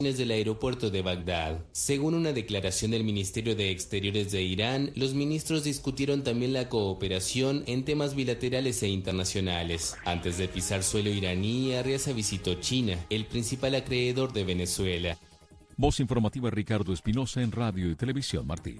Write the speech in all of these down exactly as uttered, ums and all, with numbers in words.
del aeropuerto de Bagdad. Según una declaración del Ministerio de Exteriores de Irán, los ministros discutieron también la cooperación en temas bilaterales e internacionales. Antes de pisar suelo iraní, Arriaza visitó China, el principal acreedor de Venezuela. Voz informativa Ricardo Espinosa en Radio y Televisión Martí.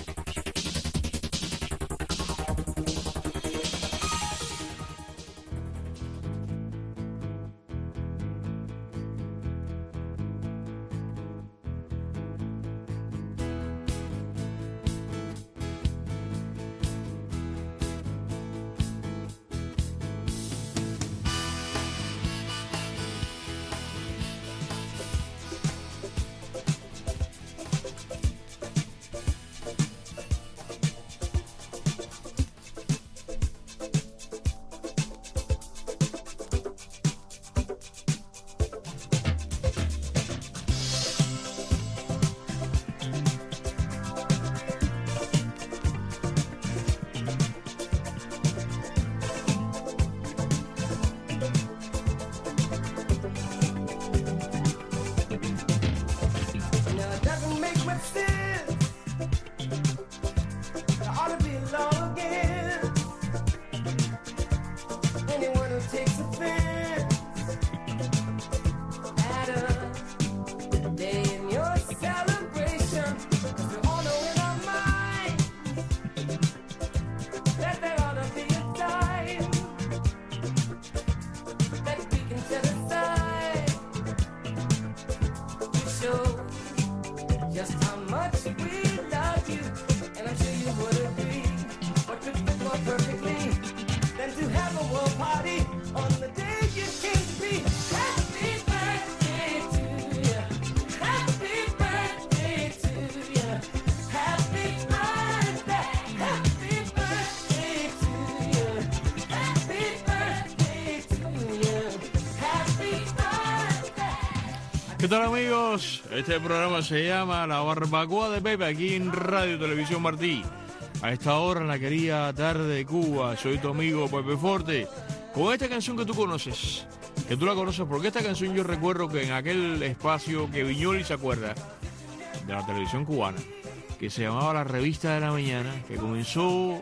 ¿Qué tal, amigos? Este programa se llama La Barbacoa de Pepe, aquí en Radio Televisión Martí. A esta hora, en la querida tarde de Cuba, soy tu amigo Pepe Forte, con esta canción que tú conoces, que tú la conoces, porque esta canción yo recuerdo que en aquel espacio que Viñoli se acuerda, de la televisión cubana, que se llamaba La Revista de la Mañana, que comenzó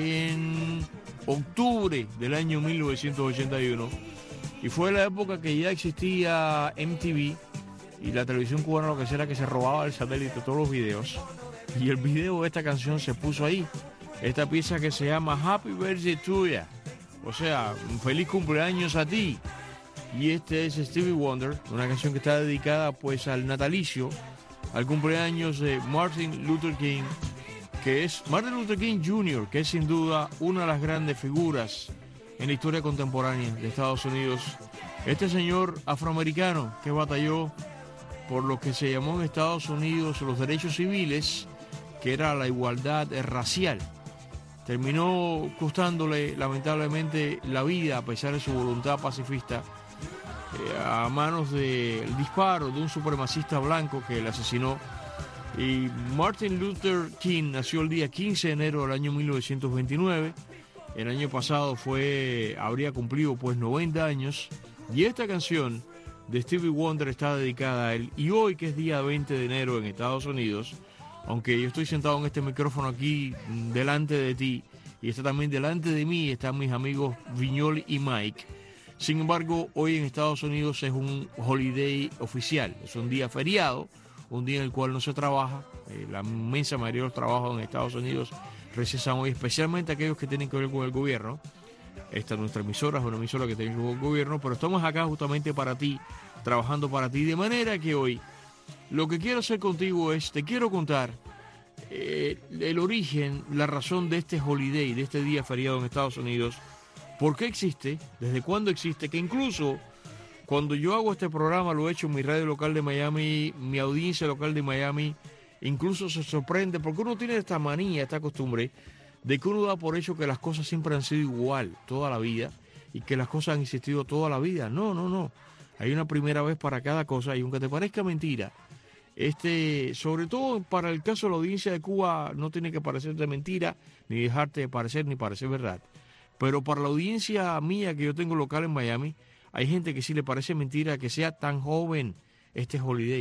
en octubre del año mil novecientos ochenta y uno, y fue la época que ya existía M T V, y la televisión cubana lo que hacía era que se robaba el satélite todos los videos, y el video de esta canción se puso ahí, esta pieza que se llama Happy Birthday to Ya, o sea, un feliz cumpleaños a ti. Y este es Stevie Wonder, una canción que está dedicada pues al natalicio, al cumpleaños de Martin Luther King, que es Martin Luther King junior, que es sin duda una de las grandes figuras en la historia contemporánea de Estados Unidos. Este señor afroamericano que batalló por lo que se llamó en Estados Unidos los derechos civiles, que era la igualdad racial, terminó costándole lamentablemente la vida a pesar de su voluntad pacifista, eh, a manos del disparo de un supremacista blanco que le asesinó. Y Martin Luther King nació el día quince de enero del año mil novecientos veintinueve. El año pasado fue, habría cumplido pues noventa años, y esta canción de Stevie Wonder está dedicada a él. Y hoy, que es día veinte de enero en Estados Unidos, aunque yo estoy sentado en este micrófono aquí delante de ti, y está también delante de mí, están mis amigos Viñoli y Mike. Sin embargo, hoy en Estados Unidos es un holiday oficial, es un día feriado, un día en el cual no se trabaja. Eh, la inmensa mayoría de los trabajos en Estados Unidos recesan hoy, especialmente aquellos que tienen que ver con el gobierno. Esta es nuestra emisora, es una emisora que tiene que ver con el gobierno, pero estamos acá justamente para ti, trabajando para ti, de manera que hoy lo que quiero hacer contigo es, te quiero contar eh, el origen, la razón de este holiday, de este día feriado en Estados Unidos, por qué existe, desde cuándo existe, que incluso cuando yo hago este programa, lo he hecho en mi radio local de Miami, mi audiencia local de Miami, incluso se sorprende, porque uno tiene esta manía, esta costumbre, de que uno da por hecho que las cosas siempre han sido igual toda la vida, y que las cosas han existido toda la vida. No, no, no. Hay una primera vez para cada cosa, y aunque te parezca mentira, este, sobre todo para el caso de la audiencia de Cuba, no tiene que parecerte mentira, ni dejarte de parecer, ni parecer verdad. Pero para la audiencia mía que yo tengo local en Miami, hay gente que sí le parece mentira que sea tan joven este holiday.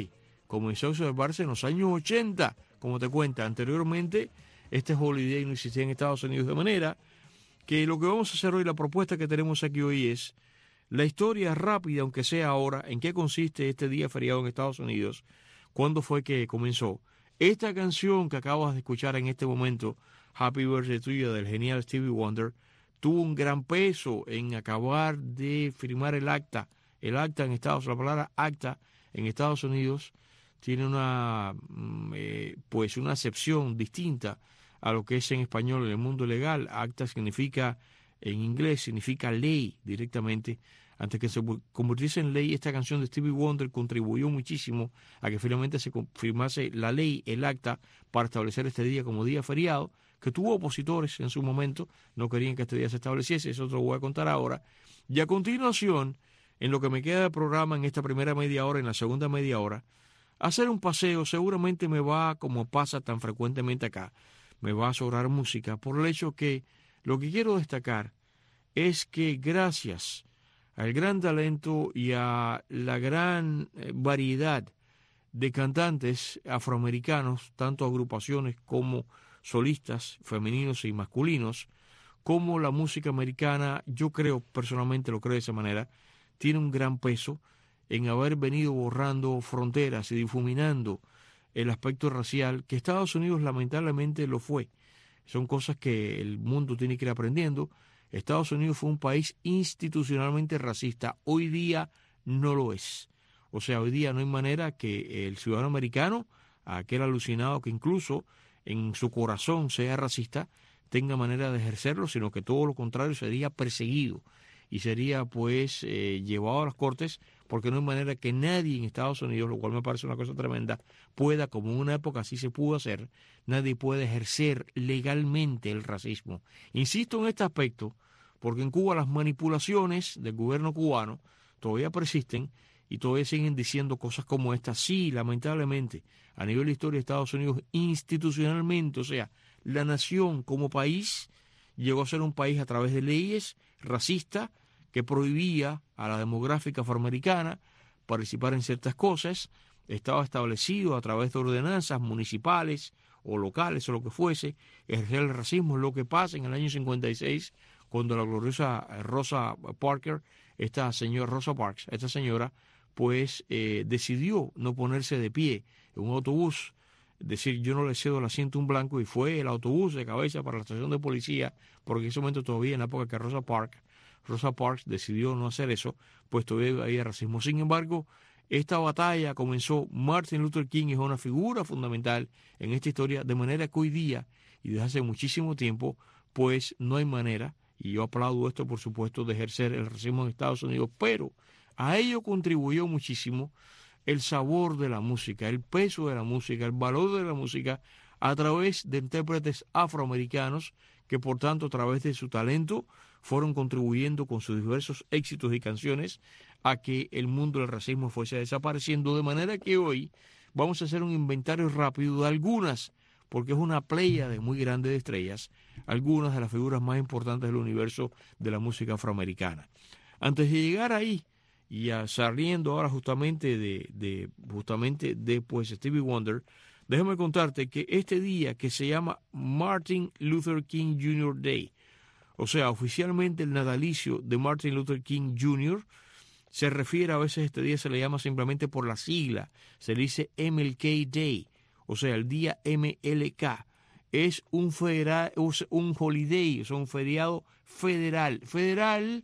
comenzó a observarse en los años ochenta, como te cuenta. Anteriormente, este holiday no existía en Estados Unidos, de manera que lo que vamos a hacer hoy, la propuesta que tenemos aquí hoy es la historia rápida, aunque sea ahora, en qué consiste este día feriado en Estados Unidos, cuándo fue que comenzó. Esta canción que acabas de escuchar en este momento, Happy Birthday to You, del genial Stevie Wonder, tuvo un gran peso en acabar de firmar el acta. El acta en Estados Unidos, la palabra acta en Estados Unidos tiene una, eh, pues una acepción distinta a lo que es en español en el mundo legal. Acta significa, en inglés, significa ley directamente. Antes que se convirtiese en ley, esta canción de Stevie Wonder contribuyó muchísimo a que finalmente se firmase la ley, el acta, para establecer este día como día feriado, que tuvo opositores en su momento, no querían que este día se estableciese, eso te lo voy a contar ahora. Y a continuación, en lo que me queda de programa en esta primera media hora, en la segunda media hora, hacer un paseo seguramente me va, como pasa tan frecuentemente acá, me va a sobrar música, por el hecho que lo que quiero destacar es que gracias al gran talento y a la gran variedad de cantantes afroamericanos, tanto agrupaciones como solistas femeninos y masculinos, como la música americana, yo creo, personalmente lo creo de esa manera, tiene un gran peso en haber venido borrando fronteras y difuminando el aspecto racial, que Estados Unidos lamentablemente lo fue. Son cosas que el mundo tiene que ir aprendiendo. Estados Unidos fue un país institucionalmente racista. Hoy día no lo es. O sea, hoy día no hay manera que el ciudadano americano, aquel alucinado que incluso en su corazón sea racista, tenga manera de ejercerlo, sino que todo lo contrario, sería perseguido y sería pues eh, llevado a las cortes, porque no hay manera que nadie en Estados Unidos, lo cual me parece una cosa tremenda, pueda, como en una época así se pudo hacer, nadie puede ejercer legalmente el racismo. Insisto en este aspecto, porque en Cuba las manipulaciones del gobierno cubano todavía persisten y todavía siguen diciendo cosas como esta. Sí, lamentablemente, a nivel de historia de Estados Unidos, institucionalmente, o sea, la nación como país llegó a ser un país a través de leyes racistas que prohibía a la demográfica afroamericana participar en ciertas cosas. Estaba establecido a través de ordenanzas municipales o locales o lo que fuese, ejercer el racismo. Lo que pasa en el año cincuenta y seis, cuando la gloriosa Rosa Parker, esta señora Rosa Parks, esta señora, pues eh, decidió no ponerse de pie en un autobús, decir yo no le cedo el asiento a un blanco, y fue el autobús de cabeza para la estación de policía, porque en ese momento todavía, en la época que Rosa Parks, Rosa Parks decidió no hacer eso, pues todavía había racismo. Sin embargo, esta batalla comenzó. Martin Luther King es una figura fundamental en esta historia, de manera que hoy día, y desde hace muchísimo tiempo, pues no hay manera, y yo aplaudo esto por supuesto, de ejercer el racismo en Estados Unidos, pero a ello contribuyó muchísimo el sabor de la música, el peso de la música, el valor de la música a través de intérpretes afroamericanos que por tanto a través de su talento fueron contribuyendo con sus diversos éxitos y canciones a que el mundo del racismo fuese desapareciendo, de manera que hoy vamos a hacer un inventario rápido de algunas, porque es una playa de muy grande de estrellas, algunas de las figuras más importantes del universo de la música afroamericana. Antes de llegar ahí, y a, saliendo ahora justamente de, de justamente de pues Stevie Wonder, déjame contarte que este día, que se llama Martin Luther King junior Day, o sea, oficialmente el natalicio de Martin Luther King junior, se refiere, a veces este día se le llama simplemente por la sigla, se le dice M L K Day, o sea, el día M L K. Es un, federal, un holiday, o sea, un feriado federal. Federal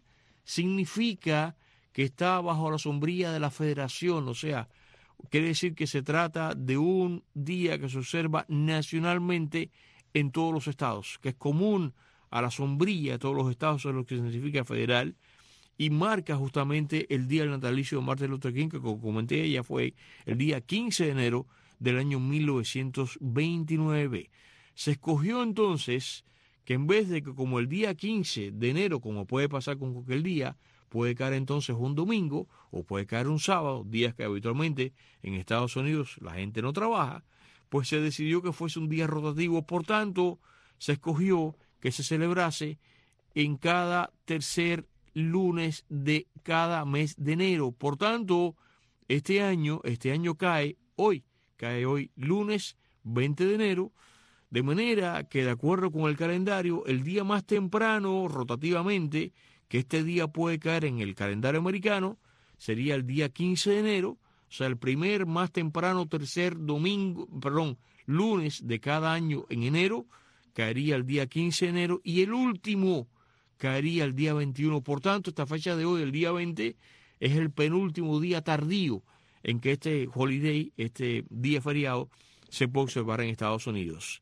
significa que está bajo la sombrilla de la federación, o sea, quiere decir que se trata de un día que se observa nacionalmente en todos los estados, que es común a la sombrilla de todos los estados, eso es lo que significa federal, y marca justamente el día del natalicio de Martin Luther King, que como comenté ya fue el día quince de enero del año mil novecientos veintinueve. Se escogió entonces que en vez de que como el día quince de enero, como puede pasar con cualquier día, puede caer entonces un domingo o puede caer un sábado, días que habitualmente en Estados Unidos la gente no trabaja, pues se decidió que fuese un día rotativo. Por tanto, se escogió que se celebrase en cada tercer lunes de cada mes de enero. Por tanto, este año, este año cae hoy, cae hoy lunes veinte de enero, de manera que de acuerdo con el calendario, el día más temprano rotativamente que este día puede caer en el calendario americano sería el día quince de enero, o sea, el primer más temprano tercer domingo, perdón, lunes de cada año en enero caería el día quince de enero y el último caería el día veintiuno. Por tanto, esta fecha de hoy, el día veinte, es el penúltimo día tardío en que este holiday, este día feriado, se puede observar en Estados Unidos.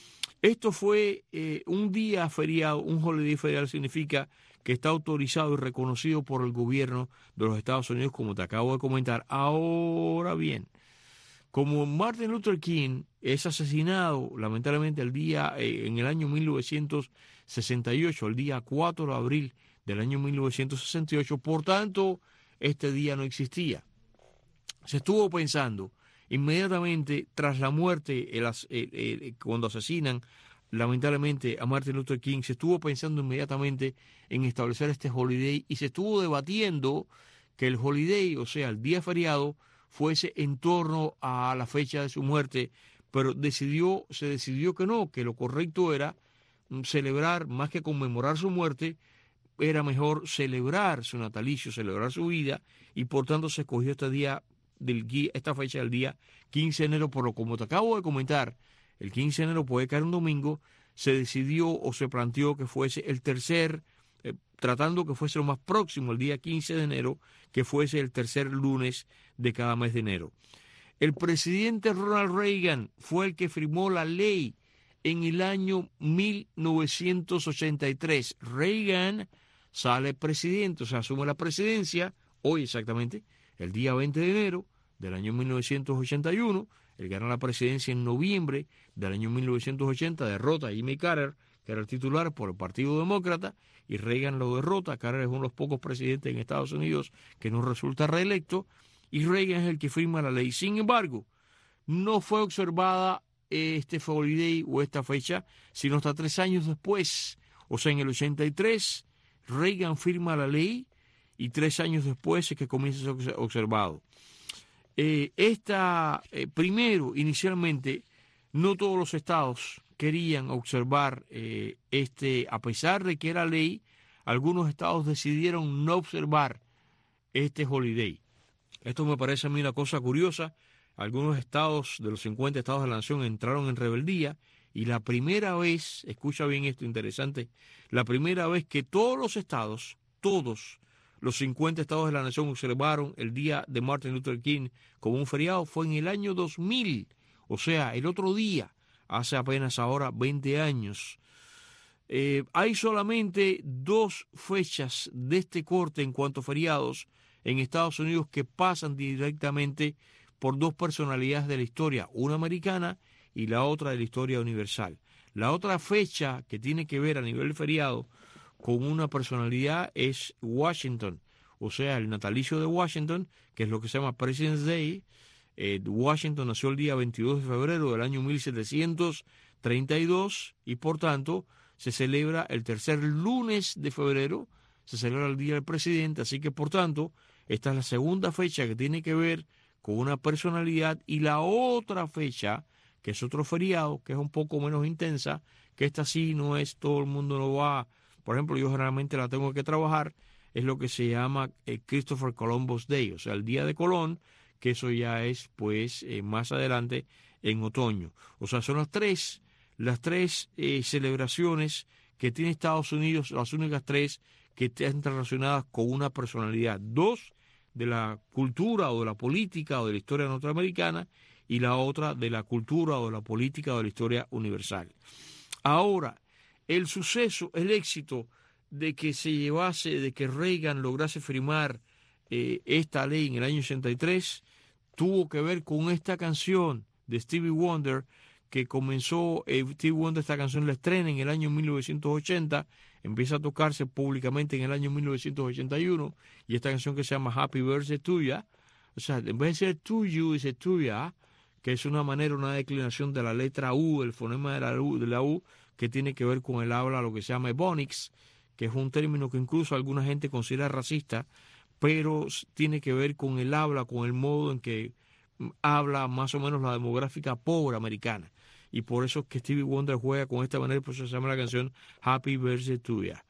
Esto fue eh, un día feriado, un holiday feriado significa que está autorizado y reconocido por el gobierno de los Estados Unidos, como te acabo de comentar. Ahora bien, como Martin Luther King es asesinado lamentablemente el día, eh, en el año mil novecientos sesenta y ocho, el día cuatro de abril del año mil novecientos sesenta y ocho, por tanto, este día no existía. Se estuvo pensando inmediatamente tras la muerte, el, el, el, cuando asesinan lamentablemente a Martin Luther King, se estuvo pensando inmediatamente en establecer este holiday y se estuvo debatiendo que el holiday, o sea, el día feriado, fuese en torno a la fecha de su muerte, pero decidió, se decidió que no, que lo correcto era celebrar, más que conmemorar su muerte, era mejor celebrar su natalicio, celebrar su vida, y por tanto se escogió este día, del, esta fecha del día quince de enero, por lo como te acabo de comentar, el quince de enero puede caer un domingo, se decidió o se planteó que fuese el tercer, eh, tratando que fuese lo más próximo, el día quince de enero, que fuese el tercer lunes de cada mes de enero. El presidente Ronald Reagan fue el que firmó la ley en el año mil novecientos ochenta y tres. Reagan sale presidente, o sea, asume la presidencia, hoy exactamente, el día veinte de enero del año mil novecientos ochenta y uno. Él gana la presidencia en noviembre del año mil novecientos ochenta, derrota a Jimmy Carter, que era el titular por el Partido Demócrata, y Reagan lo derrota. Carter es uno de los pocos presidentes en Estados Unidos que no resulta reelecto, y Reagan es el que firma la ley. Sin embargo, no fue observada este holiday o esta fecha, sino hasta tres años después. O sea, en el ochenta y tres, Reagan firma la ley y tres años después es que comienza a ser observado. Eh, esta, eh, primero, inicialmente, no todos los estados querían observar eh, este, a pesar de que era ley, algunos estados decidieron no observar este holiday. Esto me parece a mí una cosa curiosa. Algunos estados de los cincuenta estados de la nación entraron en rebeldía y la primera vez, escucha bien esto interesante, la primera vez que todos los estados, todos los cincuenta estados de la nación observaron el día de Martin Luther King como un feriado fue en el año dos mil, o sea, el otro día, hace apenas ahora veinte años. Eh, hay solamente dos fechas de este corte en cuanto a feriados en Estados Unidos que pasan directamente por dos personalidades de la historia, una americana y la otra de la historia universal. La otra fecha que tiene que ver a nivel feriado con una personalidad es Washington, o sea, el natalicio de Washington, que es lo que se llama President's Day. Eh, Washington nació el día veintidós de febrero del año mil setecientos treinta y dos y por tanto se celebra el tercer lunes de febrero, se celebra el Día del Presidente, así que por tanto esta es la segunda fecha que tiene que ver con una personalidad, y la otra fecha, que es otro feriado, que es un poco menos intensa, que esta sí no es, todo el mundo lo va, por ejemplo, yo generalmente la tengo que trabajar, es lo que se llama eh, Christopher Columbus Day, o sea, el Día de Colón, que eso ya es, pues, eh, más adelante en otoño. O sea, son las tres, las tres eh, celebraciones que tiene Estados Unidos, las únicas tres que están relacionadas con una personalidad. Dos de la cultura o de la política o de la historia norteamericana, y la otra de la cultura o de la política o de la historia universal. Ahora, el suceso, el éxito de que se llevase, de que Reagan lograse firmar eh, esta ley en el año ochenta y tres, tuvo que ver con esta canción de Stevie Wonder, que comenzó, eh, Stevie Wonder esta canción la estrena en el año mil novecientos ochenta, empieza a tocarse públicamente en el año mil novecientos ochenta y uno, y esta canción que se llama Happy Birthday to Ya, o sea, en vez de ser to you, dice to ya, que es una manera, una declinación de la letra U, el fonema de la U, de la U, que tiene que ver con el habla, lo que se llama Ebonics, que es un término que incluso alguna gente considera racista, pero tiene que ver con el habla, con el modo en que habla más o menos la demográfica pobre americana. Y por eso es que Stevie Wonder juega con esta manera, por eso se llama la canción Happy Birthday to Ya.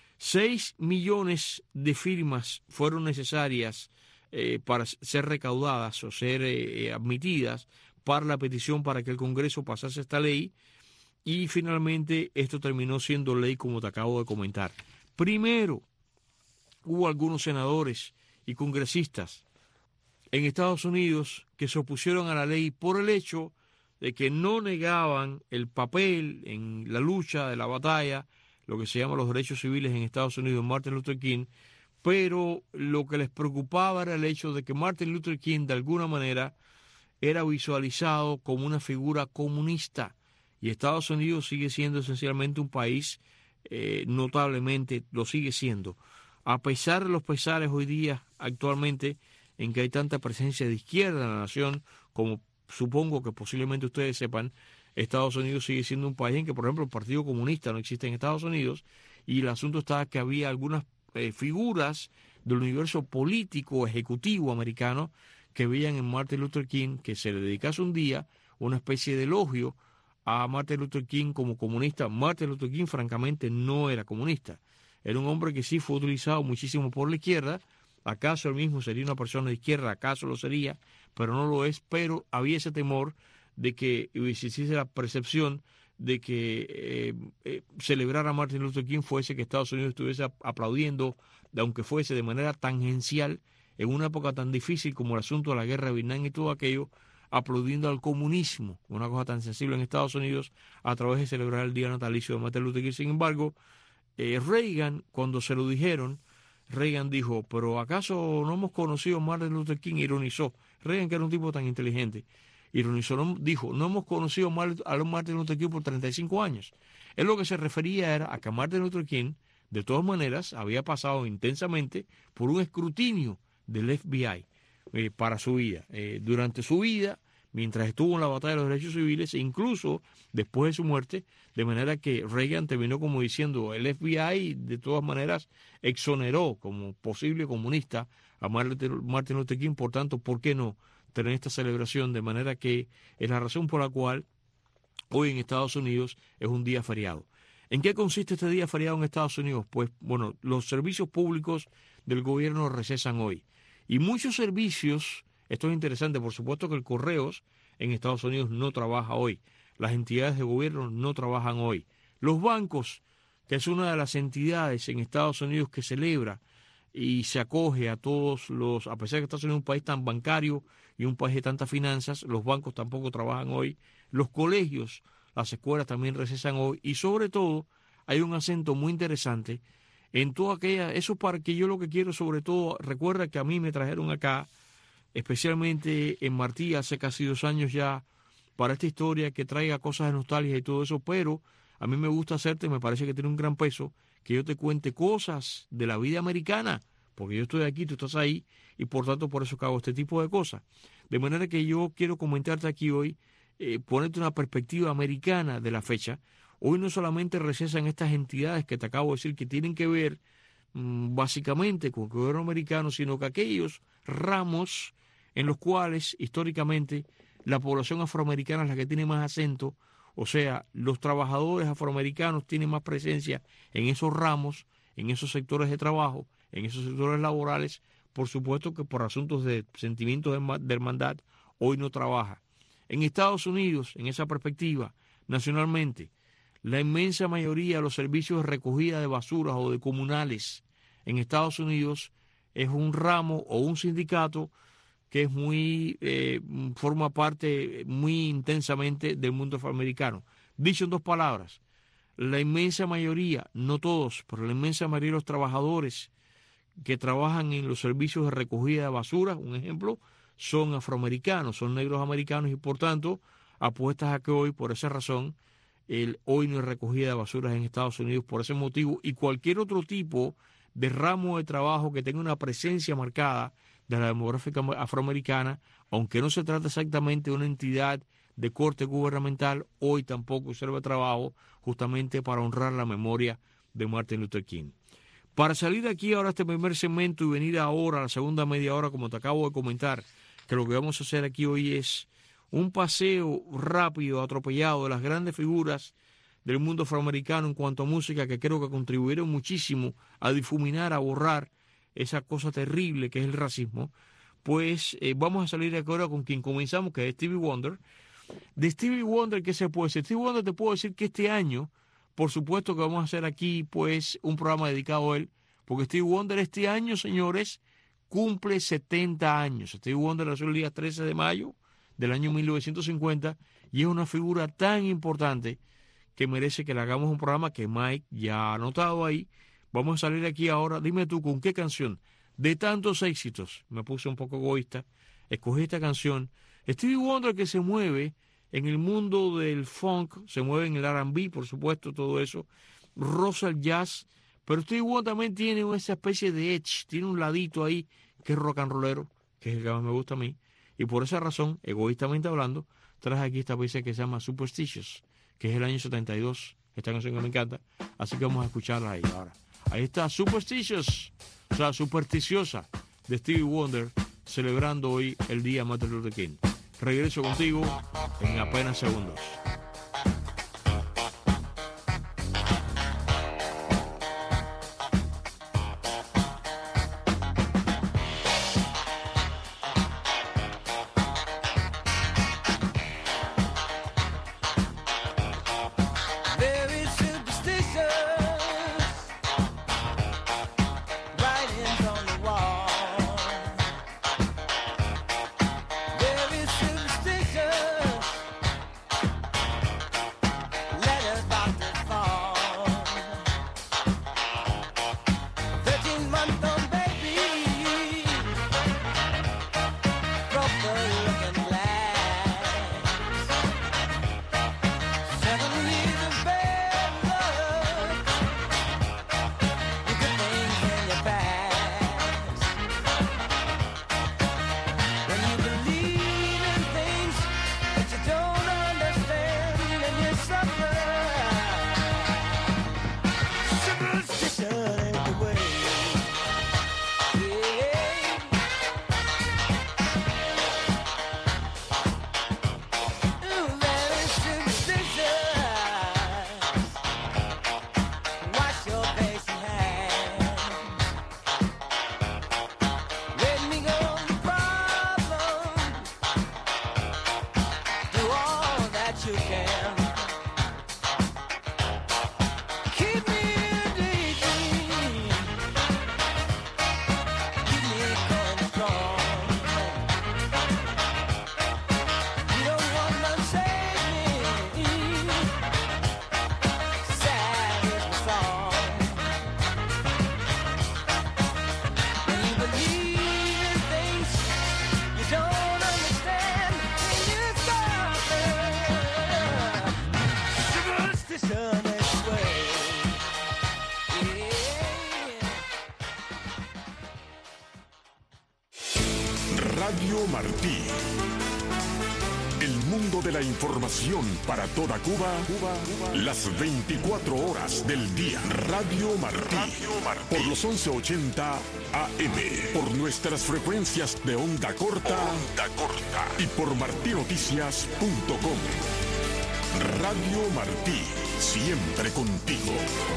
Seis millones de firmas fueron necesarias eh, para ser recaudadas o ser eh, admitidas para la petición para que el Congreso pasase esta ley, y finalmente esto terminó siendo ley, como te acabo de comentar. Primero, hubo algunos senadores y congresistas en Estados Unidos que se opusieron a la ley por el hecho de que no negaban el papel en la lucha de la batalla, lo que se llama los derechos civiles en Estados Unidos, Martin Luther King, pero lo que les preocupaba era el hecho de que Martin Luther King de alguna manera era visualizado como una figura comunista, y Estados Unidos sigue siendo esencialmente un país, eh, notablemente lo sigue siendo, a pesar de los pesares hoy día actualmente en que hay tanta presencia de izquierda en la nación, como supongo que posiblemente ustedes sepan. Estados Unidos sigue siendo un país en que, por ejemplo, el Partido Comunista no existe en Estados Unidos, y el asunto está que había algunas eh, figuras del universo político ejecutivo americano que veían en Martin Luther King que se le dedicase un día una especie de elogio a Martin Luther King como comunista. Martin Luther King francamente no era comunista, era un hombre que sí fue utilizado muchísimo por la izquierda. ¿Acaso él mismo sería una persona de izquierda? ¿Acaso lo sería? Pero no lo es. Pero había ese temor de que existiese la percepción de que eh, eh, celebrar a Martin Luther King fuese que Estados Unidos estuviese aplaudiendo, aunque fuese de manera tangencial, en una época tan difícil como el asunto de la guerra de Vietnam y todo aquello, aplaudiendo al comunismo, una cosa tan sensible en Estados Unidos, a través de celebrar el día natalicio de Martin Luther King. Sin embargo, eh, Reagan, cuando se lo dijeron, Reagan dijo, pero ¿acaso no hemos conocido a Martin Luther King? Ironizó. Reagan, que era un tipo tan inteligente, ironizó, dijo, no hemos conocido a Martin Luther King por treinta y cinco años. Él lo que se refería era a que Martin Luther King, de todas maneras, había pasado intensamente por un escrutinio del F B I eh, para su vida. Eh, durante su vida, mientras estuvo en la batalla de los derechos civiles, e incluso después de su muerte, de manera que Reagan terminó como diciendo, el F B I de todas maneras exoneró como posible comunista a Martin Luther King. Por tanto, ¿por qué no tener esta celebración? De manera que es la razón por la cual hoy en Estados Unidos es un día feriado. ¿En qué consiste este día feriado en Estados Unidos? Pues, bueno, los servicios públicos del gobierno recesan hoy. Y muchos servicios, esto es interesante, por supuesto que el Correos en Estados Unidos no trabaja hoy. Las entidades de gobierno no trabajan hoy. Los bancos, que es una de las entidades en Estados Unidos que celebra y se acoge a todos los, a pesar de que Estados Unidos es un país tan bancario y un país de tantas finanzas, los bancos tampoco trabajan hoy. Los colegios, las escuelas también recesan hoy, y sobre todo hay un acento muy interesante en toda aquella, eso para que yo lo que quiero sobre todo, recuerda que a mí me trajeron acá, especialmente en Martí hace casi dos años ya, para esta historia que traiga cosas de nostalgia y todo eso, pero a mí me gusta hacerte, me parece que tiene un gran peso, que yo te cuente cosas de la vida americana, porque yo estoy aquí, tú estás ahí, y por tanto por eso que hago este tipo de cosas. De manera que yo quiero comentarte aquí hoy, eh, ponerte una perspectiva americana de la fecha. Hoy no solamente recesan estas entidades que te acabo de decir que tienen que ver mmm, básicamente con el gobierno americano, sino que aquellos ramos en los cuales históricamente la población afroamericana es la que tiene más acento, o sea, los trabajadores afroamericanos tienen más presencia en esos ramos, en esos sectores de trabajo, en esos sectores laborales. Por supuesto que por asuntos de sentimientos de hermandad hoy no trabaja. En Estados Unidos, en esa perspectiva, nacionalmente, la inmensa mayoría de los servicios de recogida de basuras o de comunales en Estados Unidos es un ramo o un sindicato que es muy eh, forma parte muy intensamente del mundo afroamericano. Dicho en dos palabras, la inmensa mayoría, no todos, pero la inmensa mayoría de los trabajadores que trabajan en los servicios de recogida de basura, un ejemplo, son afroamericanos, son negros americanos, y por tanto apuestas a que hoy, por esa razón, el, hoy no hay recogida de basuras en Estados Unidos por ese motivo, y cualquier otro tipo de ramo de trabajo que tenga una presencia marcada de la demográfica afroamericana, aunque no se trata exactamente de una entidad de corte gubernamental, hoy tampoco observa trabajo justamente para honrar la memoria de Martin Luther King. Para salir de aquí ahora este primer segmento y venir ahora a la segunda media hora, como te acabo de comentar, que lo que vamos a hacer aquí hoy es un paseo rápido, atropellado de las grandes figuras del mundo afroamericano en cuanto a música, que creo que contribuyeron muchísimo a difuminar, a borrar esa cosa terrible que es el racismo. Pues eh, vamos a salir ahora con quien comenzamos, que es Stevie Wonder. De Stevie Wonder, ¿qué se puede decir? Stevie Wonder, te puedo decir que este año, por supuesto que vamos a hacer aquí pues un programa dedicado a él, porque Stevie Wonder este año, señores, cumple setenta años. Stevie Wonder nació el día trece de mayo del año mil novecientos cincuenta y es una figura tan importante que merece que le hagamos un programa que Mike ya ha anotado ahí. Vamos a salir aquí ahora. Dime tú, ¿con qué canción de tantos éxitos? Me puse un poco egoísta, escogí esta canción. Stevie Wonder, que se mueve en el mundo del funk, se mueve en el R and B, por supuesto, todo eso, rosa el jazz, pero Stevie Wonder también tiene esa especie de edge, tiene un ladito ahí que es rock and rollero, que es el que más me gusta a mí, y por esa razón, egoístamente hablando, traje aquí esta pieza que se llama Superstitious, que es el año setenta y dos, esta canción que me encanta, así que vamos a escucharla ahí ahora. Ahí está Superstitious, o sea, supersticiosa, de Stevie Wonder, celebrando hoy el día Martin Luther King. Regreso contigo en apenas segundos. Radio Martí. El mundo de la información para toda Cuba, Cuba, Cuba. Las veinticuatro horas del día. Radio Martí. Radio Martí. Por los once ochenta A M. Por nuestras frecuencias de onda corta. Onda corta. Y por martinoticias punto com. Radio Martí. Siempre contigo.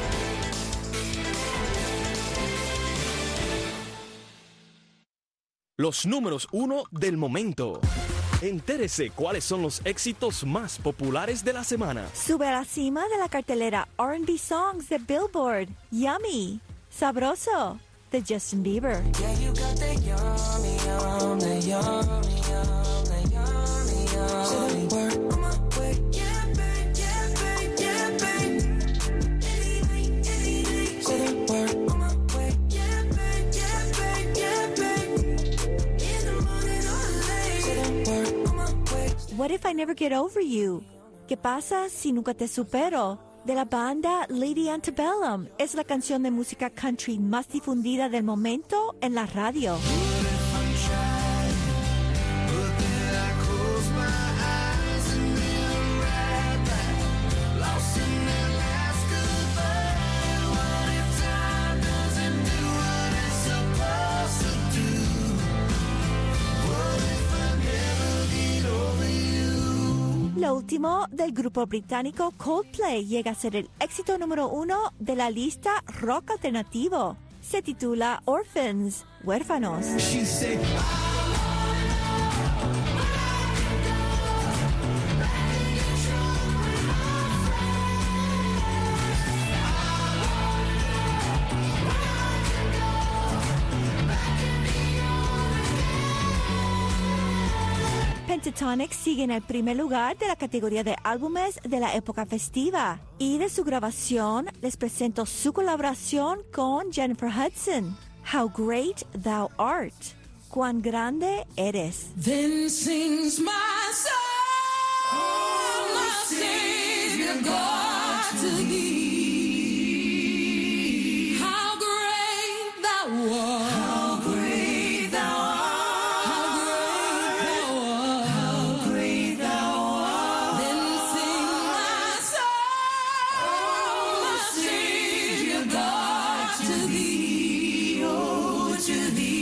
Los números uno del momento. Entérese cuáles son los éxitos más populares de la semana. Sube a la cima de la cartelera R and B Songs de Billboard. Yummy. Sabroso. De Justin Bieber. Yeah, you got the yummy, yum, the yummy, yum, the yummy, yum. Say the word on my way. Yeah, babe, yeah, babe, yeah, babe. Any night, any night. Say the word on my way. Yeah, babe, yeah, babe, yeah, babe. In the morning or late. Say the word on my way. What if I never get over you? ¿Qué pasa si nunca te supero? De la banda Lady Antebellum. Es la canción de música country más difundida del momento en la radio. What if I Lo último del grupo británico Coldplay llega a ser el éxito número uno de la lista rock alternativo. Se titula Orphans, Huérfanos. Pentatonix sigue en el primer lugar de la categoría de álbumes de la época festiva. Y de su grabación les presento su colaboración con Jennifer Hudson. How Great Thou Art. Cuán grande eres. Then sings my soul, my Savior God, to thee. How great thou art. How great thou art. How great thou art. Then sing my soul, my Savior God, to thee, oh, to thee.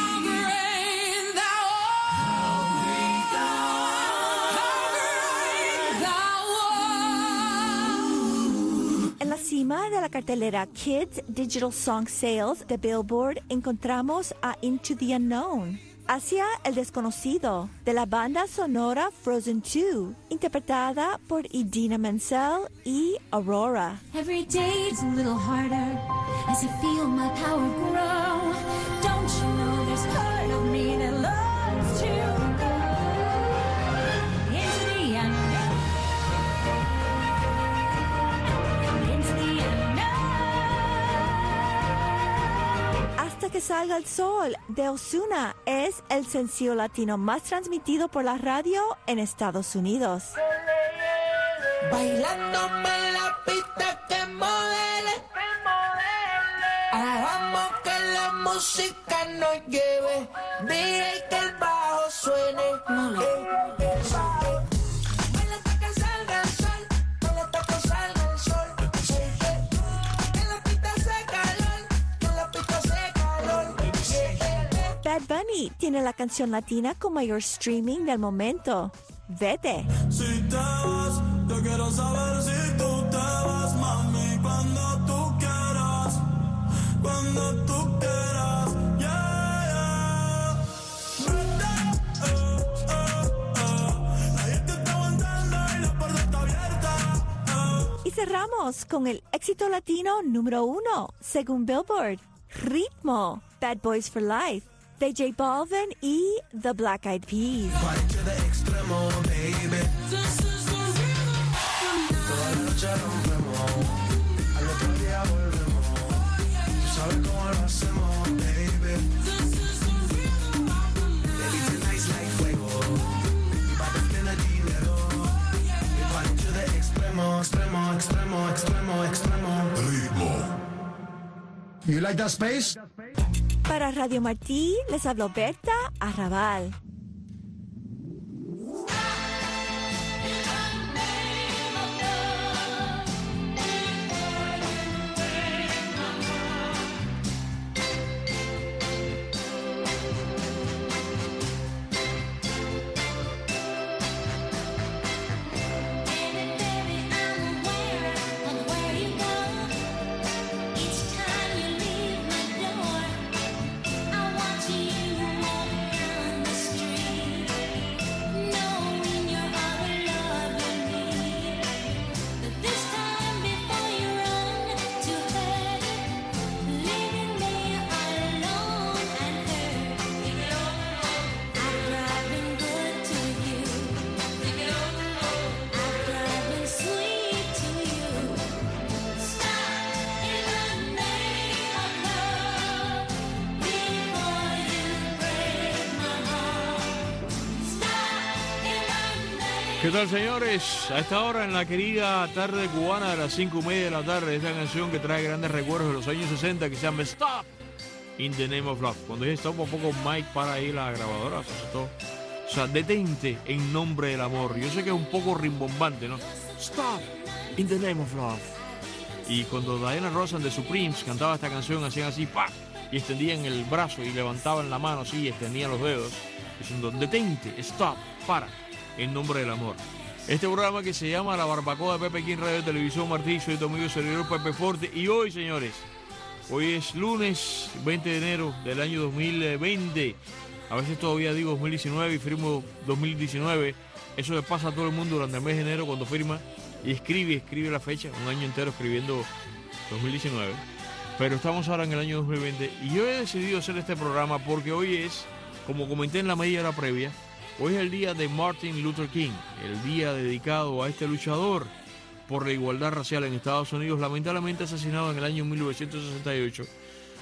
Encima de la cartelera Kids Digital Song Sales de Billboard encontramos a Into the Unknown, Hacia el Desconocido, de la banda sonora Frozen two, interpretada por Idina Menzel y Aurora. Every day it's a little harder as I feel my power grow. Don't you know there's part of me that loves to go into the unknown. Hasta que salga el sol de Ozuna es el sencillo latino más transmitido por la radio en Estados Unidos. Bailándome en la pista que modele. Hagamos que la música nos lleve. Dije que el bajo suene. No, no. Eh, el bajo. Baila hasta que salga el sol. Baila hasta que salga el sol. Eh, eh. Que la pista hace calor. Que la pista hace calor. Eh, eh, eh. Bad Bunny tiene la canción latina con mayor streaming del momento. Vete. Si te vas, yo quiero saber si tú te vas, mami, cuando tú quieras, cuando tú quieras, yeah, yeah. Vete, eh, eh, eh. Nadie te está aguantando y la puerta está abierta, eh. Y cerramos con el éxito latino número uno, según Billboard, Ritmo, Bad Boys for Life, de J Balvin y The Black Eyed Peas. Parche de extremo, baby. Toda la noche rompemos, al otro día volvemos. Tú sabes cómo lo hacemos, baby. Baby, tonight's like fuego. Y pa' que tiene dinero. Y parche de extremo, extremo, extremo, extremo, extremo. Ritmo. You like that space? Para Radio Martí les habló Berta Arrabal. ¿Qué tal, señores? A esta hora en la querida tarde cubana de las cinco y media de la tarde, esta canción que trae grandes recuerdos de los años sesenta que se llama Stop in the Name of Love. Cuando dice stop, un poco Mike para ahí la grabadora, o sea, todo. O sea, detente en nombre del amor. Yo sé que es un poco rimbombante, ¿no? Stop in the Name of Love. Y cuando Diana Ross and the Supremes cantaba esta canción, hacían así, ¡pa! Y extendían el brazo y levantaban la mano así y extendían los dedos, diciendo, detente, stop, para. En nombre del amor. Este programa que se llama La Barbacoa de Pepe aquí en Radio Televisión Martí. Soy tu amigo servidor Pepe Forte. Y hoy, señores, hoy es lunes veinte de enero del año dos mil veinte. A veces todavía digo dos mil diecinueve y firmo dos mil diecinueve. Eso le pasa a todo el mundo durante el mes de enero cuando firma y escribe, escribe la fecha. Un año entero escribiendo dos mil diecinueve. Pero estamos ahora en el año dos mil veinte. Y yo he decidido hacer este programa porque hoy es, como comenté en la media hora previa, hoy es el día de Martin Luther King, el día dedicado a este luchador por la igualdad racial en Estados Unidos, lamentablemente asesinado en el año mil novecientos sesenta y ocho.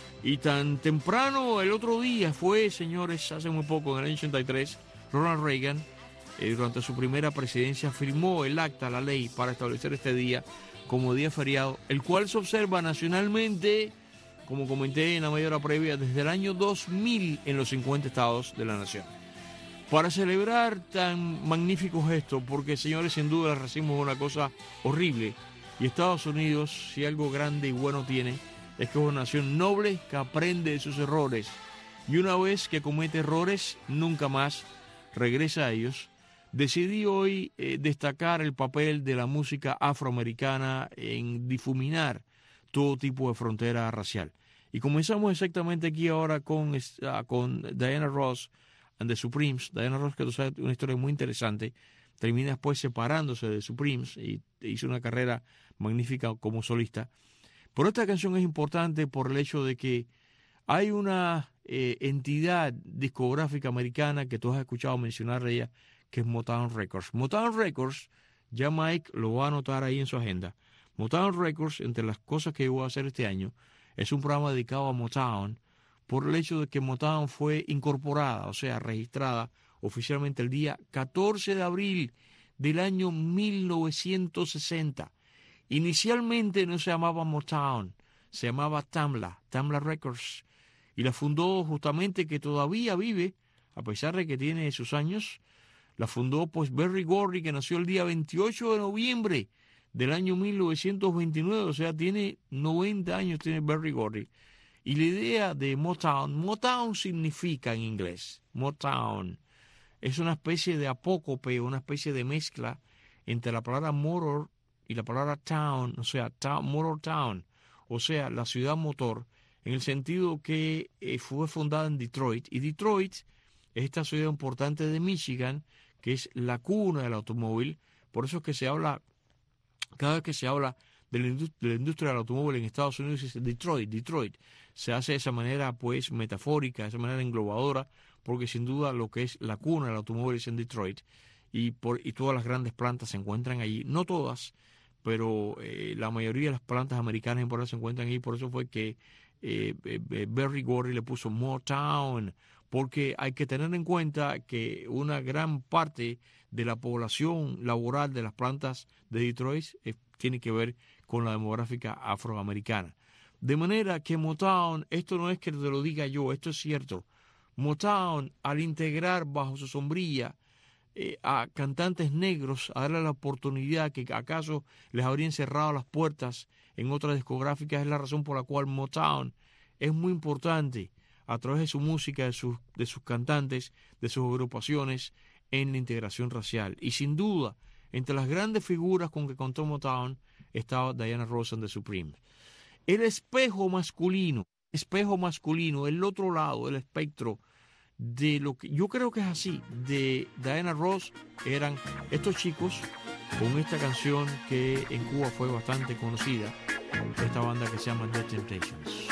Y tan temprano el otro día fue, señores, hace muy poco, en el año ochenta y tres, Ronald Reagan, eh, durante su primera presidencia, firmó el acta, la ley, para establecer este día como día feriado, el cual se observa nacionalmente, como comenté en la media hora previa, desde el año dos mil en los cincuenta estados de la nación. Para celebrar tan magnífico gesto, porque, señores, sin duda el racismo es una cosa horrible, y Estados Unidos, si algo grande y bueno tiene, es que es una nación noble que aprende de sus errores, y una vez que comete errores, nunca más regresa a ellos. Decidí hoy eh, destacar el papel de la música afroamericana en difuminar todo tipo de frontera racial. Y comenzamos exactamente aquí ahora con, uh, con Diana Ross and the Supremes. Diana Ross, que tú sabes, una historia muy interesante, termina después separándose de Supremes y hizo una carrera magnífica como solista. Pero esta canción es importante por el hecho de que hay una eh, entidad discográfica americana que tú has escuchado mencionar de ella, que es Motown Records. Motown Records, ya Mike lo va a anotar ahí en su agenda. Motown Records, entre las cosas que voy a hacer este año, es un programa dedicado a Motown, por el hecho de que Motown fue incorporada, o sea, registrada oficialmente el día catorce de abril del año mil novecientos sesenta. Inicialmente no se llamaba Motown, se llamaba Tamla, Tamla Records, y la fundó justamente, que todavía vive, a pesar de que tiene sus años, la fundó pues Berry Gordy, que nació el día veintiocho de noviembre del año mil novecientos veintinueve, o sea, tiene noventa años, tiene Berry Gordy. Y la idea de Motown, Motown significa en inglés, Motown, es una especie de apócope, una especie de mezcla entre la palabra motor y la palabra town, o sea, town, motor town, o sea, la ciudad motor, en el sentido que eh, fue fundada en Detroit, y Detroit es esta ciudad importante de Michigan, que es la cuna del automóvil. Por eso es que se habla, cada vez que se habla de la, indust- de la industria del automóvil en Estados Unidos, es Detroit, Detroit. Se hace de esa manera pues metafórica, de esa manera englobadora, porque sin duda lo que es la cuna del automóvil es en Detroit, y, por, y todas las grandes plantas se encuentran allí, no todas, pero eh, la mayoría de las plantas americanas importantes se encuentran allí. Por eso fue que eh, eh, Berry Gordy le puso Motown, porque hay que tener en cuenta que una gran parte de la población laboral de las plantas de Detroit eh, tiene que ver con la demográfica afroamericana. De manera que Motown, esto no es que te lo diga yo, esto es cierto. Motown, al integrar bajo su sombrilla eh, a cantantes negros, a darle la oportunidad que acaso les habrían cerrado las puertas en otras discográficas, es la razón por la cual Motown es muy importante a través de su música, de sus, de sus cantantes, de sus agrupaciones, en la integración racial. Y sin duda, entre las grandes figuras con que contó Motown, estaba Diana Ross and the Supremes. El espejo masculino, espejo masculino, el otro lado del espectro de lo que yo creo que es así, de Diana Ross, eran estos chicos con esta canción que en Cuba fue bastante conocida, esta banda que se llama The Temptations.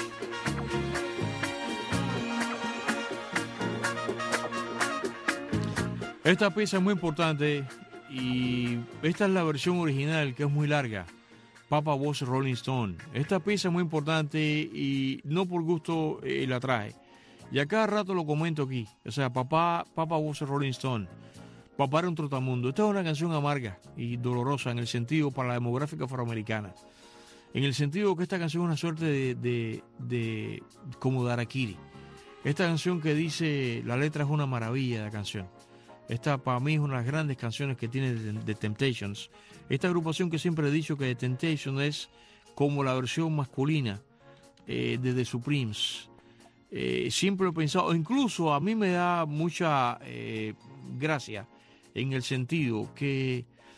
Esta pieza es muy importante y esta es la versión original, que es muy larga. Papa Was a Rolling Stone. Esta pieza es muy importante y no por gusto eh, la traje. Y a cada rato lo comento aquí. O sea, papá, Papa Was a Rolling Stone. Papá era un trotamundo. Esta es una canción amarga y dolorosa en el sentido para la demográfica afroamericana. En el sentido que esta canción es una suerte de, de, de como de harakiri. Esta canción que dice, la letra es una maravilla de la canción. Esta para mí es una de las grandes canciones que tiene The Temptations. Esta agrupación que siempre he dicho que The Temptations es como la versión masculina eh, de The Supremes. Eh, siempre he pensado, incluso a mí me da mucha eh, gracia en el sentido que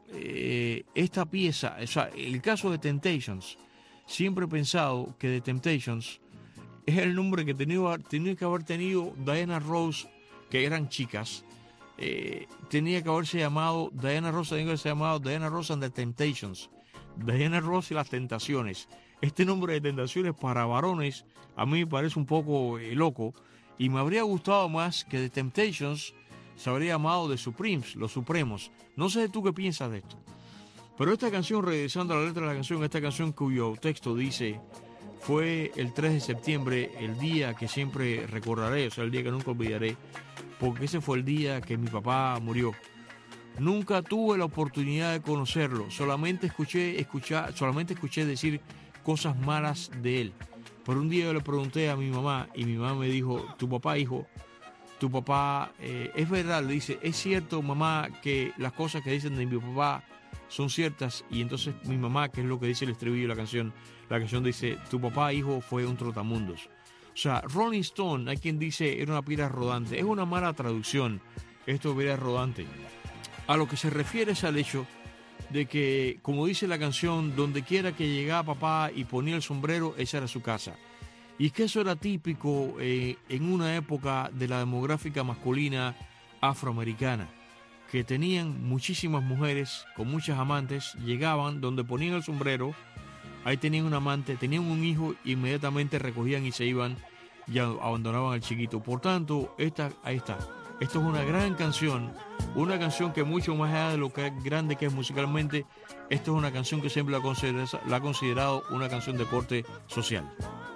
eh, esta pieza, o sea, el caso de Temptations, siempre he pensado que The Temptations es el nombre que tenía, tenía que haber tenido Diana Ross, que eran chicas. Eh, tenía que haberse llamado Diana Ross, tenía que haberse llamado Diana Ross and the Temptations. Diana Ross y las Tentaciones. Este nombre de Tentaciones para varones a mí me parece un poco eh, loco, y me habría gustado más que The Temptations se habría llamado The Supremes, los Supremos. No sé tú qué piensas de esto. Pero esta canción, regresando a la letra de la canción, esta canción cuyo texto dice: fue el tres de septiembre, el día que siempre recordaré, o sea, el día que nunca olvidaré, porque ese fue el día que mi papá murió. Nunca tuve la oportunidad de conocerlo, solamente escuché, escuchar, solamente escuché decir cosas malas de él. Pero un día yo le pregunté a mi mamá y mi mamá me dijo: tu papá, hijo, tu papá, eh, es verdad, le dice, es cierto, mamá, que las cosas que dicen de mi papá son ciertas. Y entonces mi mamá, que es lo que dice el estribillo de la canción, la canción dice: tu papá, hijo, fue un trotamundos. O sea, Rolling Stone, hay quien dice era una pira rodante. Es una mala traducción, esto de pira rodante. A lo que se refiere es al hecho de que, como dice la canción, donde quiera que llegaba papá y ponía el sombrero, esa era su casa. Y es que eso era típico eh, en una época de la demográfica masculina afroamericana, que tenían muchísimas mujeres con muchas amantes, llegaban donde ponían el sombrero, ahí tenían un amante, tenían un hijo, inmediatamente recogían y se iban y abandonaban al chiquito. Por tanto, esta, ahí está. Esto es una gran canción, una canción que mucho más allá de lo que es grande que es musicalmente, esto es una canción que siempre la, considera, la ha considerado una canción de corte social.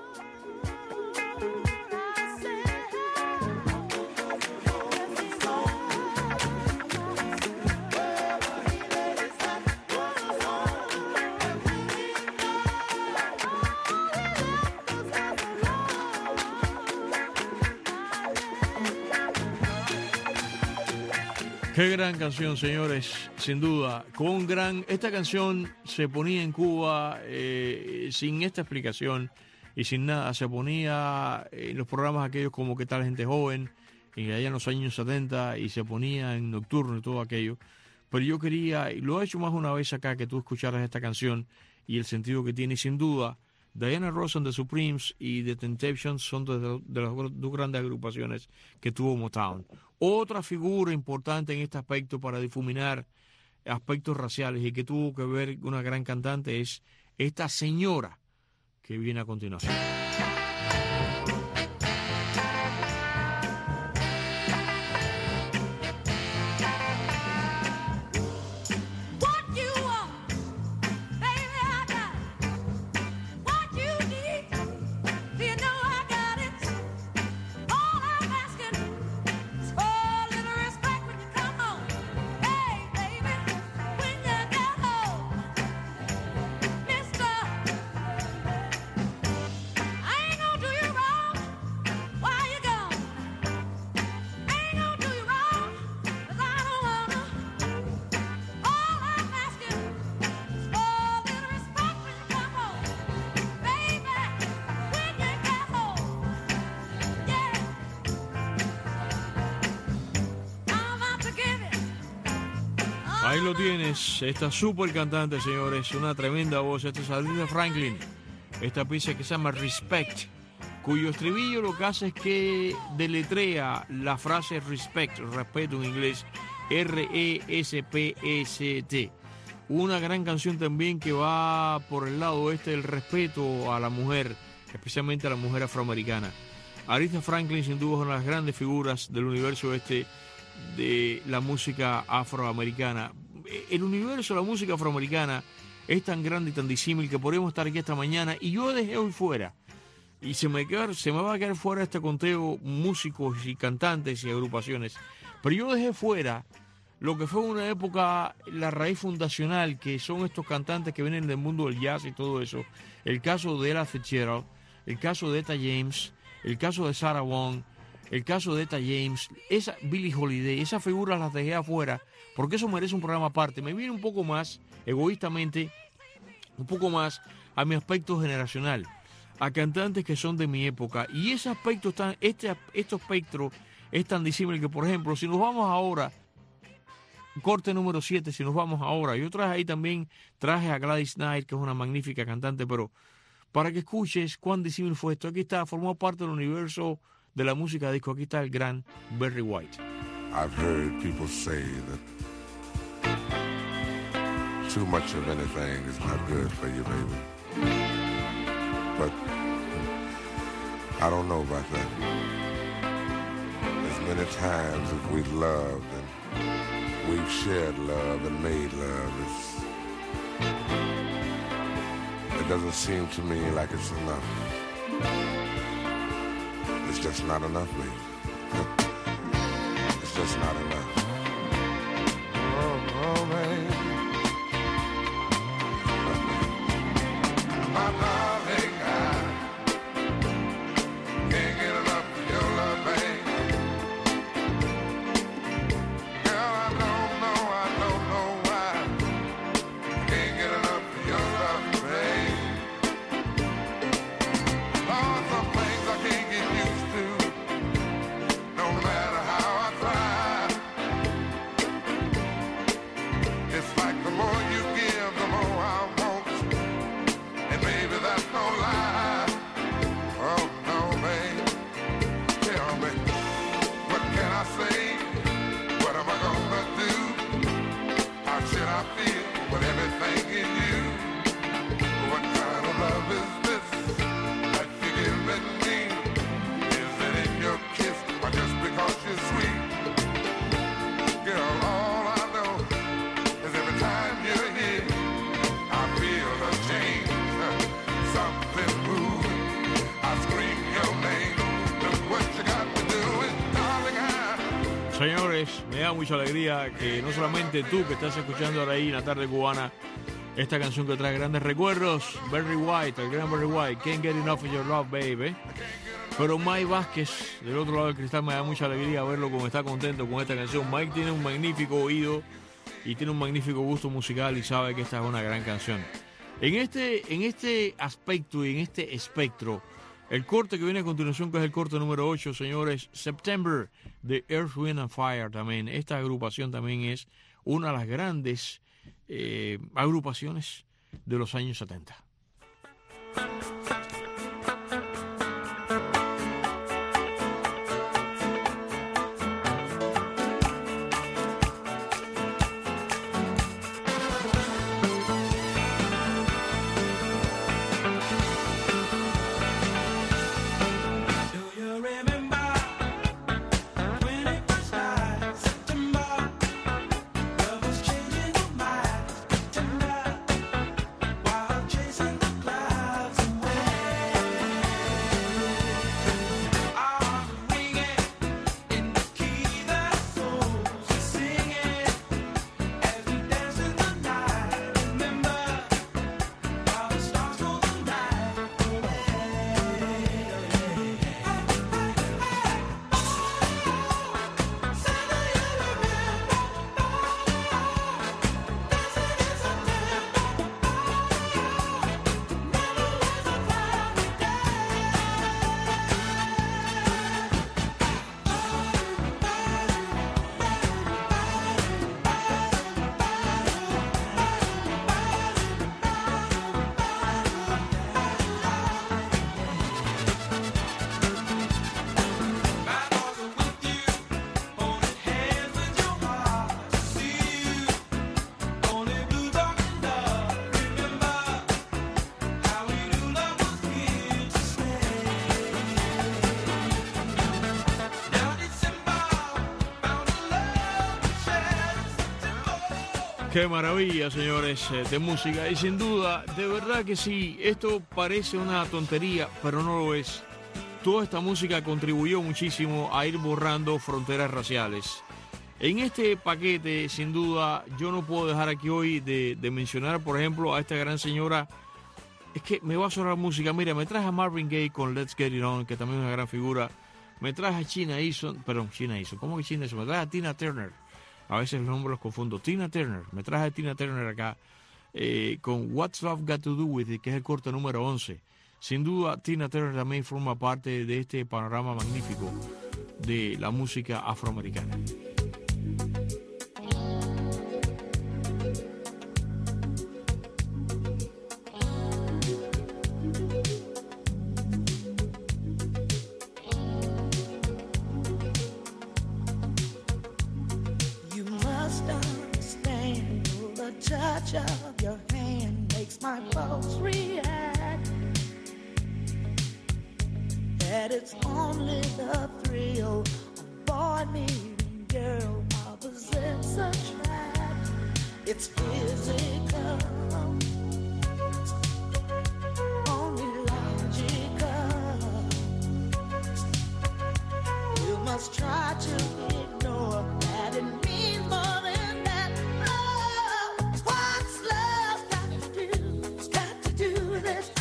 Qué gran canción, señores, sin duda. Con gran, esta canción se ponía en Cuba eh, sin esta explicación y sin nada. Se ponía en los programas aquellos como ¿Qué tal gente joven? Y allá en los años setenta, y se ponía en nocturno y todo aquello. Pero yo quería, y lo he hecho más una vez acá, que tú escucharas esta canción y el sentido que tiene. Sin duda, Diana Ross and the Supremes y The Temptations son de, de las dos grandes agrupaciones que tuvo Motown. Otra figura importante en este aspecto para difuminar aspectos raciales y que tuvo que ver una gran cantante es esta señora que viene a continuación. Ahí lo tienes, esta super cantante, señores, una tremenda voz. Esta es Aretha Franklin, esta pieza que se llama Respect, cuyo estribillo lo que hace es que deletrea la frase respect, respeto en inglés, R E S P E C T. Una gran canción también que va por el lado este del respeto a la mujer, especialmente a la mujer afroamericana. Aretha Franklin sin duda es una de las grandes figuras del universo este de la música afroamericana. El universo de la música afroamericana es tan grande y tan disímil que podemos estar aquí esta mañana y yo dejé hoy fuera, y se me, quedar, se me va a quedar fuera este conteo músicos y cantantes y agrupaciones, pero yo dejé fuera lo que fue una época la raíz fundacional, que son estos cantantes que vienen del mundo del jazz y todo eso. El caso de Ella Fitzgerald, el caso de Etta James, el caso de Sarah Vaughan, el caso de Etta James, esa Billie Holiday, esas figuras las dejé afuera porque eso merece un programa aparte. Me viene un poco más, egoístamente, un poco más a mi aspecto generacional, a cantantes que son de mi época. Y ese aspecto, tan, este, este aspecto es tan disímil que, por ejemplo, si nos vamos ahora corte número siete, si nos vamos ahora. Yo traje ahí también, traje a Gladys Knight, que es una magnífica cantante, pero para que escuches cuán disímil fue esto. Aquí está, formó parte del universo de la música disco. Aquí está el gran Barry White. I've heard people say that too much of anything is not good for you, baby. But I don't know about that. As many times as we've loved and we've shared love and made love, it's, it doesn't seem to me like it's enough. It's just not enough, baby. It's just not enough. Oh, oh, baby. My darling, I can't get enough of your love, babe. Girl, I don't know, I don't know why. Can't get enough of your love, babe. Oh, some things I can't get used to, no matter how I try. It's like the more you give, the more I want. And baby, that's no lie. Oh no, babe. Tell me, what can I say? What am I gonna do? How should I feel with everything in you? What kind of love is this that you're giving me? Is it in your kiss or just because you're sweet? Girl, all I know is every time you're here, I feel a change. Something moving, I scream your name. Look what you got to do is, darling, I... Señores, me da mucha alegría que no solamente tú que estás escuchando ahora ahí en la tarde cubana, esta canción que trae grandes recuerdos, Barry White, el gran Barry White, Can't Get Enough of Your Love, Baby. Pero Mike Vázquez, del otro lado del cristal, me da mucha alegría verlo como está contento con esta canción. Mike tiene un magnífico oído y tiene un magnífico gusto musical y sabe que esta es una gran canción. En este, en este aspecto y en este espectro, el corte que viene a continuación, que es el corte número ocho, señores, September, de Earth, Wind and Fire también. Esta agrupación también es una de las grandes eh, agrupaciones de los años setenta. Do you remember when it first started? September, love was changing your mind. September, while chasing the clouds away. Our hearts were ringing in the key that souls were singing as we danced in the night. Remember how the stars stole the night away. Qué maravilla, señores, eh, de música. Y sin duda, de verdad que sí, esto parece una tontería, pero no lo es. Toda esta música contribuyó muchísimo a ir borrando fronteras raciales. En este paquete, sin duda, yo no puedo dejar aquí hoy de, de mencionar, por ejemplo, a esta gran señora. Es que me va a sonar música. Mira, me traje a Marvin Gaye con Let's Get It On, que también es una gran figura. Me traje a China Easton, perdón, China Easton, ¿cómo que China Easton? Me traje a Tina Turner. A veces los nombres los confundo. Tina Turner, me traje a Tina Turner acá eh, con What's Love Got to Do With It, que es el corte número once. Sin duda, Tina Turner también forma parte de este panorama magnífico de la música afroamericana. touch of your hand makes my pulse react. That it's only the thrill of boy meeting girl opposites attract. It's physical, only logical. You must try to ignore that it means more than that. Oh, what's love got to do? Got to do with it.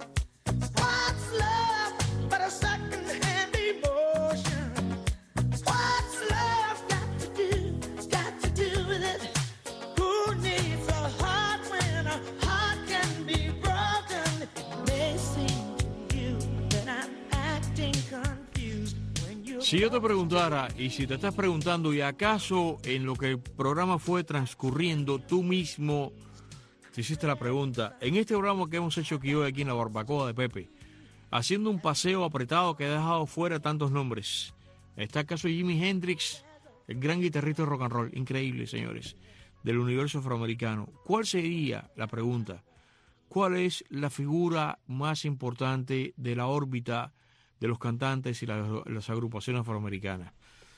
What's love but a second-hand emotion? What's love got to do? Got to do with it. Who needs a heart when a heart can be broken? It may seem to you that I'm acting confused when you. Si yo te preguntara, y si te estás preguntando, y acaso en lo que el programa fue transcurriendo, tú mismo te hiciste la pregunta, en este programa que hemos hecho aquí hoy, aquí en la barbacoa de Pepe, haciendo un paseo apretado que ha dejado fuera tantos nombres, está acaso Jimi Hendrix, el gran guitarrista de rock and roll, increíble, señores, del universo afroamericano. ¿Cuál sería la pregunta? ¿Cuál es la figura más importante de la órbita de los cantantes y la, las agrupaciones afroamericanas?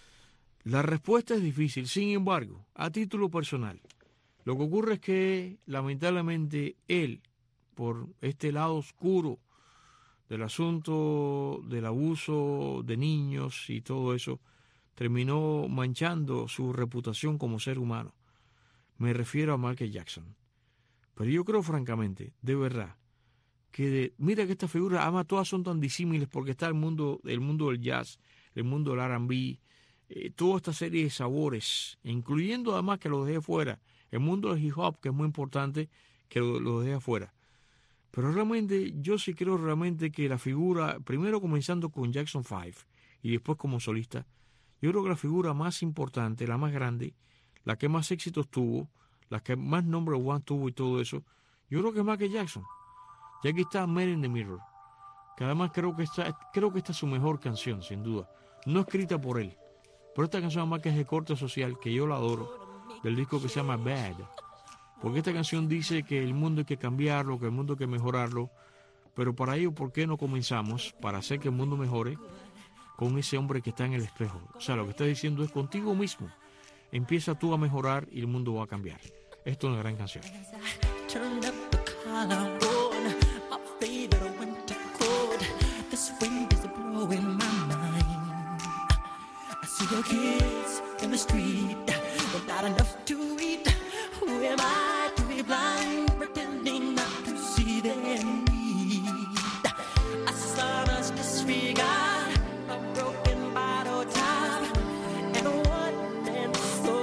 La respuesta es difícil, sin embargo, a título personal, lo que ocurre es que lamentablemente él, por este lado oscuro del asunto del abuso de niños y todo eso, terminó manchando su reputación como ser humano. Me refiero a Michael Jackson. Pero yo creo francamente, de verdad, que de, mira que estas figuras, además todas son tan disímiles porque está el mundo, el mundo del jazz, el mundo del R and B, eh, toda esta serie de sabores, incluyendo además que lo dejé fuera, el mundo del hip hop, que es muy importante, que lo, lo dejé afuera. Pero realmente, yo sí creo realmente que la figura, primero comenzando con Jackson five y después como solista, yo creo que la figura más importante, la más grande, la que más éxitos tuvo, la que más number one tuvo y todo eso, yo creo que es Michael Jackson. Y aquí está Man in the Mirror, que además creo que esta, creo que esta es su mejor canción, sin duda. No escrita por él, pero esta canción además que es de corte social, que yo la adoro, del disco que se llama Bad. Porque esta canción dice que el mundo hay que cambiarlo, que el mundo hay que mejorarlo, pero para ello, ¿por qué no comenzamos, para hacer que el mundo mejore, con ese hombre que está en el espejo? O sea, lo que está diciendo es contigo mismo. Empieza tú a mejorar y el mundo va a cambiar. Esto es una gran canción. Turn up the collar on my favorite winter coat. This wind is blowing my mind. I see your kids in the street, but not enough to eat. Who am I to be blind, pretending not to see their need? I saw us disregard a broken bottle top and a one-man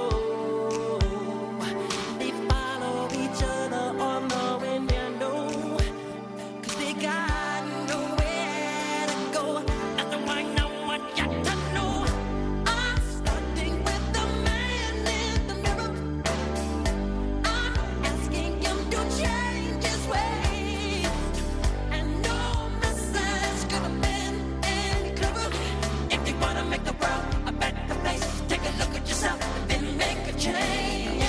soul. They follow each other on the window, 'cause they got nowhere to go. That's why no one got to know. I'm starting with the man in the mirror. I'm asking him to change his ways, and no message could have been any clearer. If you wanna make the world a better place, take a look at yourself and then make a change.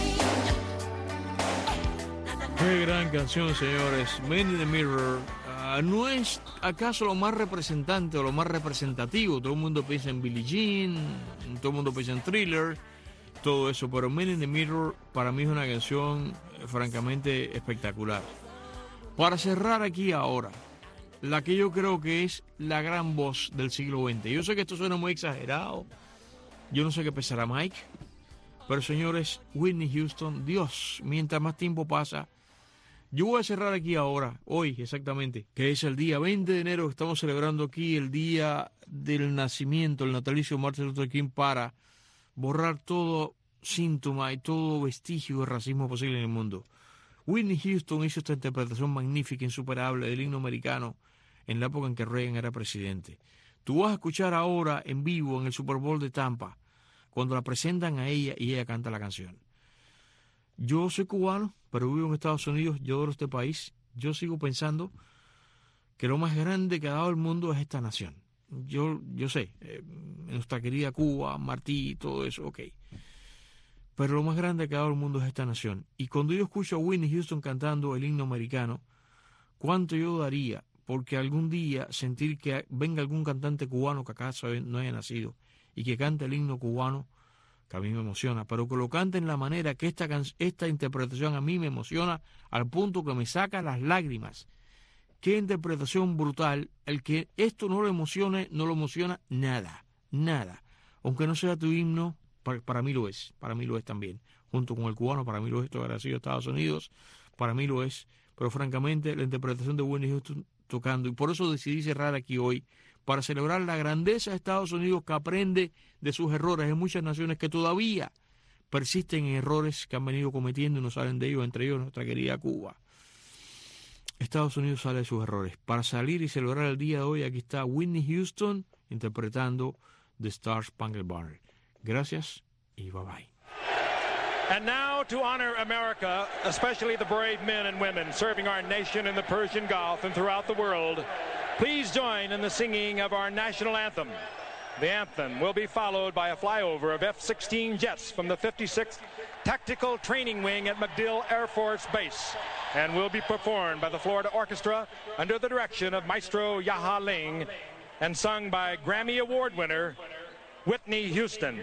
Qué gran canción, señores. Man in the Mirror. Uh, no es acaso lo más representante o lo más representativo. Todo el mundo piensa en Billie Jean, todo el mundo piensa en Thriller, todo eso. Pero Man in the Mirror para mí es una canción eh, francamente espectacular. Para cerrar aquí ahora, la que yo creo que es la gran voz del siglo veinte. Yo sé que esto suena muy exagerado. Yo no sé qué pensará Mike. Pero señores, Whitney Houston, Dios, mientras más tiempo pasa, yo voy a cerrar aquí ahora, hoy exactamente, que es el día veinte de enero, que estamos celebrando aquí el día del nacimiento, el natalicio de Martin Luther King, para borrar todo síntoma y todo vestigio de racismo posible en el mundo. Whitney Houston hizo esta interpretación magnífica, insuperable del himno americano en la época en que Reagan era presidente. Tú vas a escuchar ahora en vivo en el Super Bowl de Tampa, cuando la presentan a ella y ella canta la canción. Yo soy cubano, pero vivo en Estados Unidos, yo adoro este país. Yo sigo pensando que lo más grande que ha dado el mundo es esta nación. Yo, yo sé, eh, nuestra querida Cuba, Martí, todo eso, ok. Pero lo más grande que ha dado el mundo es esta nación. Y cuando yo escucho a Whitney Houston cantando el himno americano, ¿cuánto yo daría porque algún día sentir que venga algún cantante cubano que acaso no haya nacido y que cante el himno cubano, que a mí me emociona, pero que lo cante en la manera que esta, esta interpretación a mí me emociona al punto que me saca las lágrimas? Qué interpretación brutal. El que esto no lo emocione, no lo emociona nada, nada. Aunque no sea tu himno, para, para mí lo es, para mí lo es también. Junto con el cubano, para mí lo es, esto habrá sido Estados Unidos, para mí lo es. Pero francamente, la interpretación de Whitney Houston tocando, y por eso decidí cerrar aquí hoy, para celebrar la grandeza de Estados Unidos, que aprende de sus errores. Hay muchas naciones que todavía persisten en errores que han venido cometiendo y no salen de ellos, entre ellos nuestra querida Cuba. Estados Unidos sale de sus errores. Para salir y celebrar el día de hoy, aquí está Whitney Houston interpretando The Star Spangled Banner. Gracias y bye bye. And now to honor America, especially the brave men and women serving our nation in the Persian Gulf and throughout the world, please join in the singing of our national anthem. The anthem will be followed by a flyover of F sixteen jets from the fifty-sixth Tactical Training Wing at MacDill Air Force Base, and will be performed by the Florida Orchestra under the direction of Maestro Yaha Ling and sung by Grammy Award winner Whitney Houston.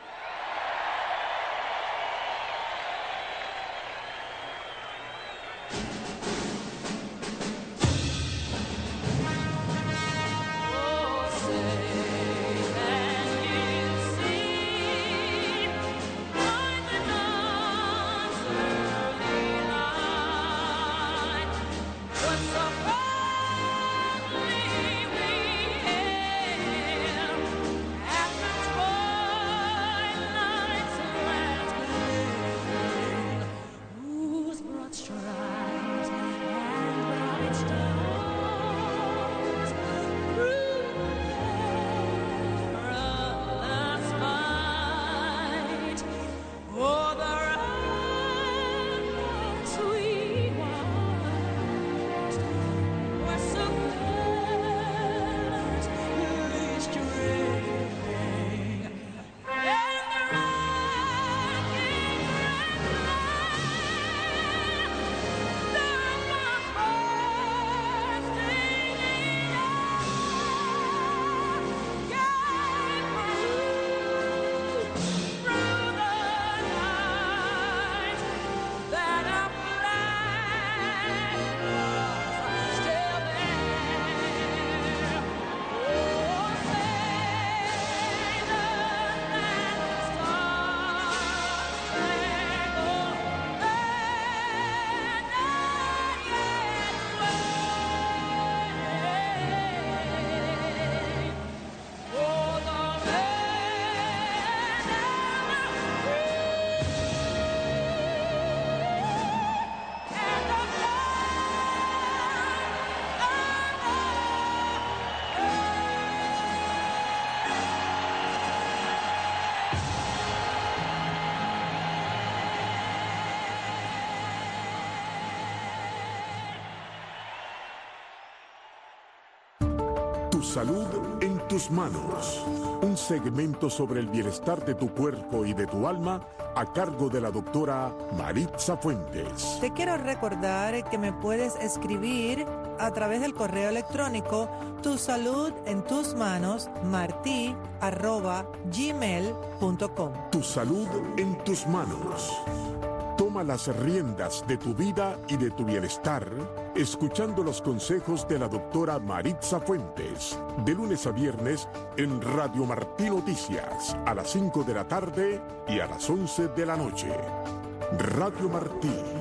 Salud en tus manos. Un segmento sobre el bienestar de tu cuerpo y de tu alma a cargo de la doctora Maritza Fuentes. Te quiero recordar que me puedes escribir a través del correo electrónico tu salud en tus manos martí arroba gmail punto com. Tu salud en tus manos. Toma las riendas de tu vida y de tu bienestar, escuchando los consejos de la doctora Maritza Fuentes, de lunes a viernes en Radio Martí Noticias, a las cinco de la tarde y a las once de la noche. Radio Martí.